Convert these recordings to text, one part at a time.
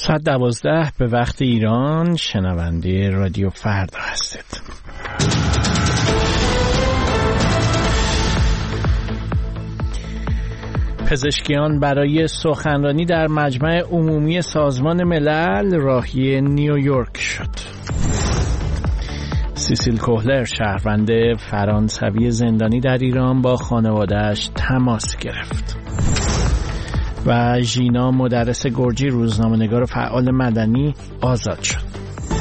12 به وقت ایران، شنونده رادیو فردا هستید. پزشکیان برای سخنرانی در مجمع عمومی سازمان ملل راهی نیویورک شد. سیسیل کوهلر شهروند فرانسوی زندانی در ایران با خانواده‌اش تماس گرفت. و ژینا مدرس گرجی روزنامه‌نگار و فعال مدنی آزاد شد.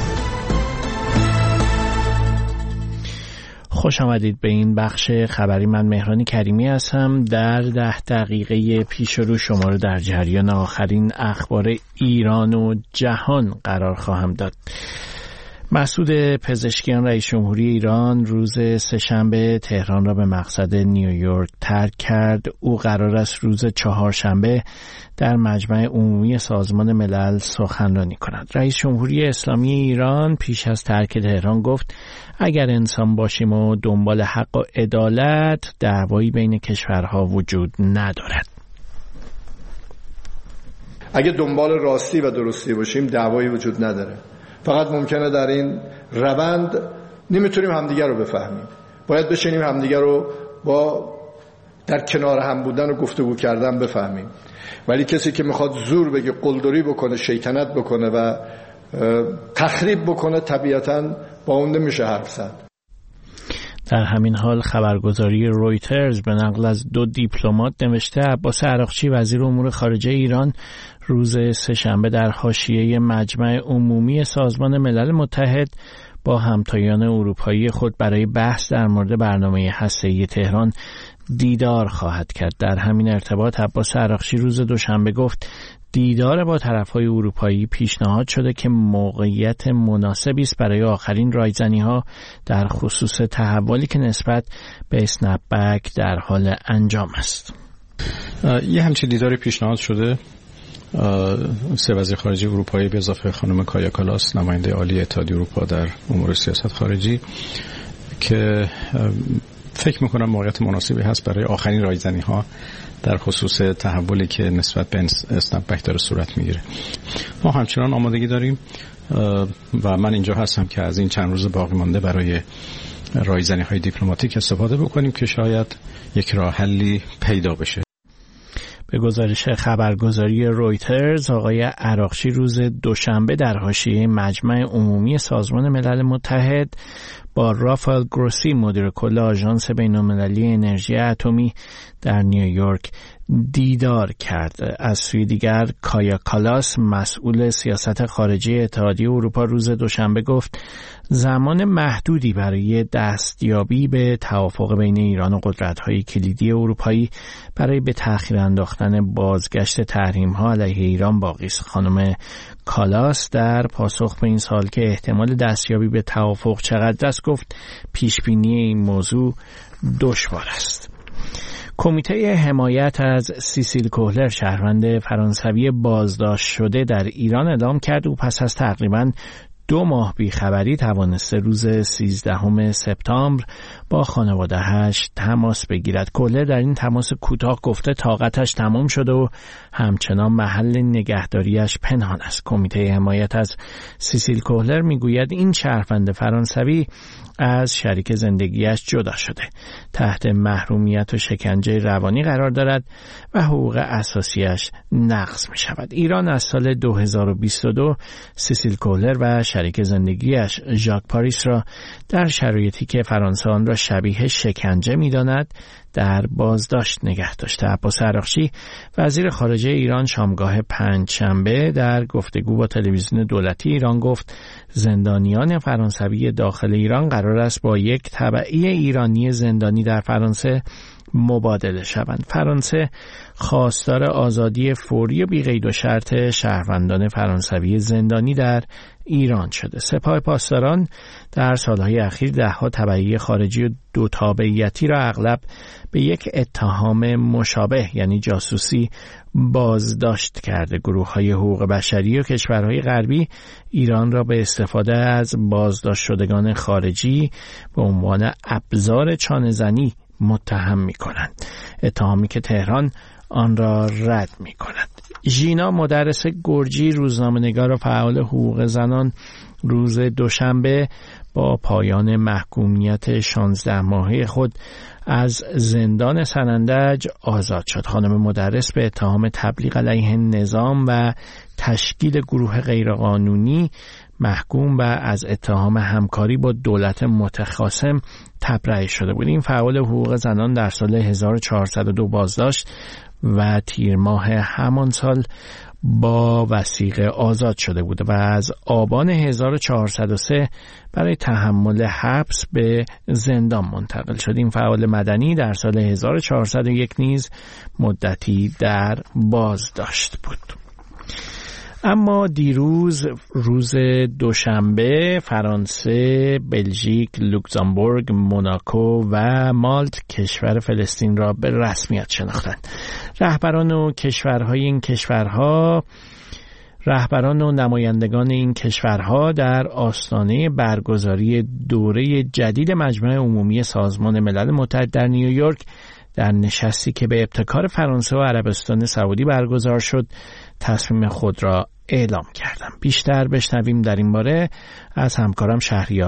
خوش آمدید به این بخش خبری. من مهران کریمی هستم. در 10 دقیقه پیش رو شما رو در جریان آخرین اخبار ایران و جهان قرار خواهم داد. مسعود پزشکیان رئیس جمهوری ایران روز سه‌شنبه تهران را به مقصد نیویورک ترک کرد. او قرار است روز چهارشنبه در مجمع عمومی سازمان ملل سخنرانی کند. رئیس جمهوری اسلامی ایران پیش از ترک تهران گفت اگر انسان باشیم و دنبال حق و عدالت، دعوایی بین کشورها وجود ندارد. اگه دنبال راستی و درستی باشیم دعوایی وجود نداره. فقط ممکنه در این روند نمیتونیم همدیگر رو بفهمیم. باید بشینیم همدیگر رو با در کنار هم بودن و گفتگو کردن بفهمیم. ولی کسی که میخواد زور بگه، قلدری بکنه، شیطنت بکنه و تخریب بکنه، طبیعتاً با اون نمیشه حرف زد. در همین حال خبرگزاری رویترز به نقل از 2 دیپلمات نوشته عباس عراقچی وزیر امور خارجه ایران روز سه‌شنبه در حاشیه مجمع عمومی سازمان ملل متحد با همتایان اروپایی خود برای بحث در مورد برنامه هسته‌ای تهران دیدار خواهد کرد. در همین ارتباط عباس عراقچی روز دوشنبه گفت دیدار با طرف‌های اروپایی پیشنهاد شده که موقعیت مناسبی است برای آخرین رایزنی‌ها در خصوص تحولی که نسبت به اسنپ بک در حال انجام است. یه همچین دیداری پیشنهاد شده. 3 وزیر خارجه اروپایی به اضافه خانم کایا کالاس نماینده عالی اتحادیه اروپا در امور سیاست خارجی که فکر میکنم موقعیت مناسبی هست برای آخرین رایزنی‌ها در خصوص تحولی که نسبت به اسنپ بک داره صورت میگیره. ما همچنان آمادگی داریم و من اینجا هستم که از این چند روز باقی مانده برای رایزنی‌های دیپلماتیک استفاده بکنیم که شاید یک راه حلی پیدا بشه. به گزارش خبرگزاری رویترز، آقای عراقچی روز دوشنبه در حاشیه مجمع عمومی سازمان ملل متحد با رافائل گروسی مدیر کل آژانس بین‌المللی انرژی اتمی در نیویورک دیدار کرد. از سوی دیگر کایا کالاس مسئول سیاست خارجی اتحادیه اروپا روز دوشنبه گفت زمان محدودی برای دستیابی به توافق بین ایران و قدرت‌های کلیدی اروپایی برای به تأخیر انداختن بازگشت تحریم‌ها علیه ایران باقی است. خانم کالاس در پاسخ به این سوال که احتمال دستیابی به توافق چقدر است گفت پیشبینی این موضوع دشوار است. کمیته حمایت از سیسیل کوهلر شهروند فرانسوی بازداشت شده در ایران اعلام کرد او پس از تقریباً 2 ماه بیخبری توانسته روز 13 سپتامبر با خانواده‌اش تماس بگیرد. کوهلر در این تماس کوتاه گفته طاقتش تمام شده و همچنان محل نگهداریش پنهان است. کمیته حمایت از سیسیل کوهلر میگوید این شهروند فرانسوی از شریک زندگیش جدا شده، تحت محرومیت و شکنجه روانی قرار دارد و حقوق اساسیش نقض می شود. ایران از سال 2022 سیسیل کوهلر و شریک زندگیش ژاک پاریس را در شرایطی که فرانسه آن را شبیه شکنجه می داند در بازداشت نگه داشته. عباس عراقچی وزیر خارجه ایران شامگاه پنجشنبه در گفتگو با تلویزیون دولتی ایران گفت زندانیان فرانسوی داخل ایران قرار است با یک تبعی ایرانی زندانی در فرانسه مبادله شوند. فرانسه خواستار آزادی فوری و بی‌قید و شرط شهروندان فرانسوی زندانی در ایران شده. سپاه پاسداران در سالهای اخیر 10 تبعی خارجی و 2 تابعیتی را اغلب به یک اتهام مشابه یعنی جاسوسی بازداشت کرده. گروه‌های حقوق بشری و کشورهای غربی ایران را به استفاده از بازداشت شدگان خارجی به عنوان ابزار چانه‌زنی متهم می‌کنند. اتهامی که تهران آن را رد می‌کند. ژینا مدرس گرجی، روزنامه‌نگار و فعال حقوق زنان، روز دوشنبه با پایان محکومیت 16 ماهه خود از زندان سنندج آزاد شد. خانم مدرس به اتهام تبلیغ علیه نظام و تشکیل گروه غیرقانونی محکوم و از اتهام همکاری با دولت متخاصم تبرئه شده بود. این فعال حقوق زنان در سال 1402 بازداشت و تیر ماه همان سال با وثیقه آزاد شده بود و از آبان 1403 برای تحمل حبس به زندان منتقل شد. این فعال مدنی در سال 1401 نیز مدتی در بازداشت بود. اما دیروز روز دوشنبه فرانسه، بلژیک، لوکزامبورگ، موناکو و مالت کشور فلسطین را به رسمیت شناختند. رهبران و نمایندگان این کشورها در آستانه برگزاری دوره جدید مجمع عمومی سازمان ملل متحد در نیویورک در نشستی که به ابتکار فرانسه و عربستان سعودی برگزار شد تصمیم خود را اعلام کردم. بیشتر بشنویم در این باره از همکارم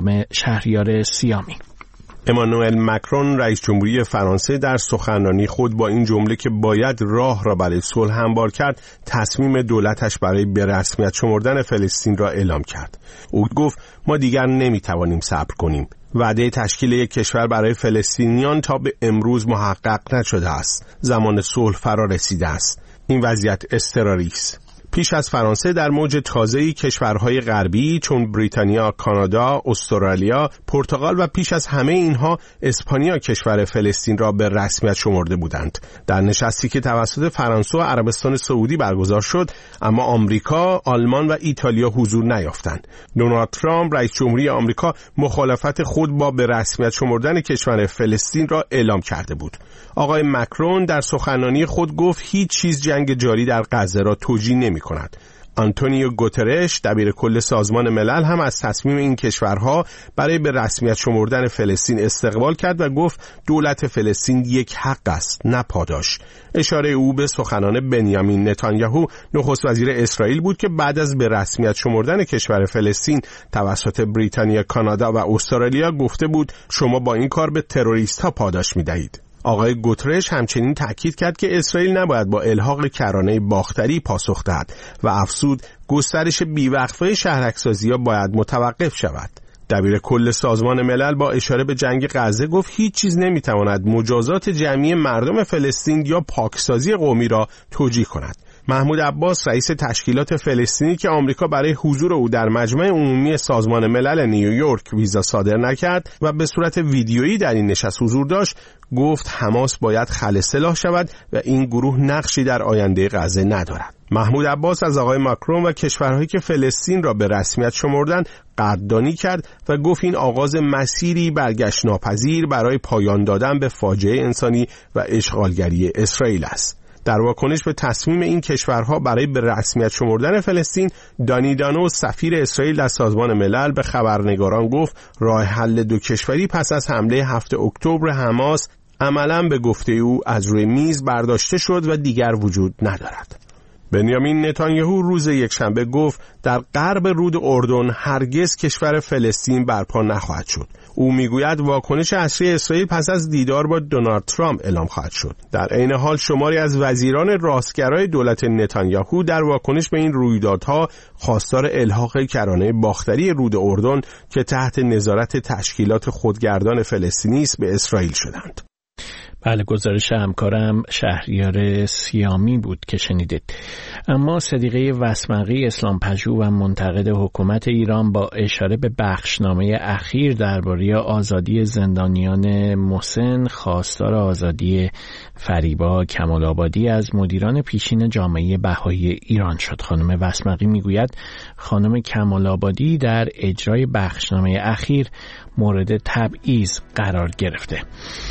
شهریار سیامی. امانوئل مکرون رئیس جمهوری فرانسه در سخنرانی خود با این جمله که باید راه را برای صلح هموار کرد، تصمیم دولتش برای به رسمیت شمردن فلسطین را اعلام کرد. او گفت ما دیگر نمیتوانیم صبر کنیم. وعده تشکیل یک کشور برای فلسطینیان تا به امروز محقق نشده است. زمان صلح فرا رسیده است. این وضعیت اضطراری است. پیش از فرانسه در موج تازه‌ای کشورهای غربی چون بریتانیا، کانادا، استرالیا، پرتغال و پیش از همه اینها اسپانیا کشور فلسطین را به رسمیت شمرده بودند. در نشستی که توسط فرانسه و عربستان سعودی برگزار شد، اما آمریکا، آلمان و ایتالیا حضور نیافتند. دونالد ترامپ رئیس جمهوری آمریکا مخالفت خود با به رسمیت شمردن کشور فلسطین را اعلام کرده بود. آقای مکرون در سخنرانی خود گفت هیچ چیز جنگ جاری در غزه را توجیه نمی‌کند. آنتونیو گوترش دبیر کل سازمان ملل هم از تصمیم این کشورها برای به رسمیت شمردن فلسطین استقبال کرد و گفت دولت فلسطین یک حق است نه پاداش. اشاره او به سخنان بنیامین نتانیاهو نخست وزیر اسرائیل بود که بعد از به رسمیت شمردن کشور فلسطین توسط بریتانیا، کانادا و استرالیا گفته بود شما با این کار به تروریست‌ها پاداش می‌دهید. آقای گوترش همچنین تأکید کرد که اسرائیل نباید با الحاق کرانه باختری پاسخ دهد و افزود گسترش بیوقفه شهرک‌سازی‌ها باید متوقف شود. دبیر کل سازمان ملل با اشاره به جنگ غزه گفت هیچ چیز نمیتواند مجازات جمعی مردم فلسطین یا پاکسازی قومی را توجیه کند. محمود عباس رئیس تشکیلات فلسطینی که آمریکا برای حضور او در مجمع عمومی سازمان ملل نیویورک ویزا صادر نکرد و به صورت ویدیویی در این نشست حضور داشت، گفت حماس باید خلع سلاح شود و این گروه نقشی در آینده غزه ندارد. محمود عباس از آقای ماکرون و کشورهایی که فلسطین را به رسمیت شمردند قدردانی کرد و گفت این آغاز مسیری برگشت ناپذیر برای پایان دادن به فاجعه انسانی و اشغالگری اسرائیل است. در واکنش به تصمیم این کشورها برای به رسمیت شمردن فلسطین، دانی دانو سفیر اسرائیل در سازمان ملل به خبرنگاران گفت راه حل دو کشوری پس از حمله 7 اکتبر حماس عملاً به گفته او از روی میز برداشته شد و دیگر وجود ندارد. بنیامین نتانیاهو روز یکشنبه گفت در غرب رود اردن هرگز کشور فلسطین برپا نخواهد شد. او میگوید واکنش اصلی اسرائیل پس از دیدار با دونالد ترامپ اعلام خواهد شد. در عین حال شماری از وزیران راستگرای دولت نتانیاهو در واکنش به این رویدادها خواستار الحاق کرانه باختری رود اردن که تحت نظارت تشکیلات خودگردان فلسطینی است به اسرائیل شدند. بله، گزارش همکارم شهریار سیامی بود که شنیدید. اما صدیقه وسمقی اسلامپژوه و منتقد حکومت ایران با اشاره به بخشنامه اخیر درباره آزادی زندانیان مسن خواستار آزادی فریبا کمال‌آبادی از مدیران پیشین جامعه بهایی ایران شد. خانم وسمقی میگوید خانم کمال‌آبادی در اجرای بخشنامه اخیر مورد تبعیض قرار گرفته.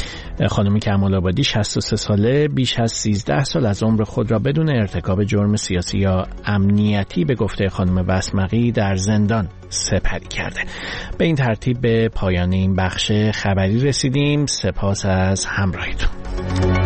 خانم کمال‌آبادی 63 ساله بیش از 13 سال از عمر خود را بدون ارتکاب جرم سیاسی یا امنیتی به گفته خانم وسمقی در زندان سپری کرده. به این ترتیب به پایان این بخش خبری رسیدیم. سپاس از همراهیتون.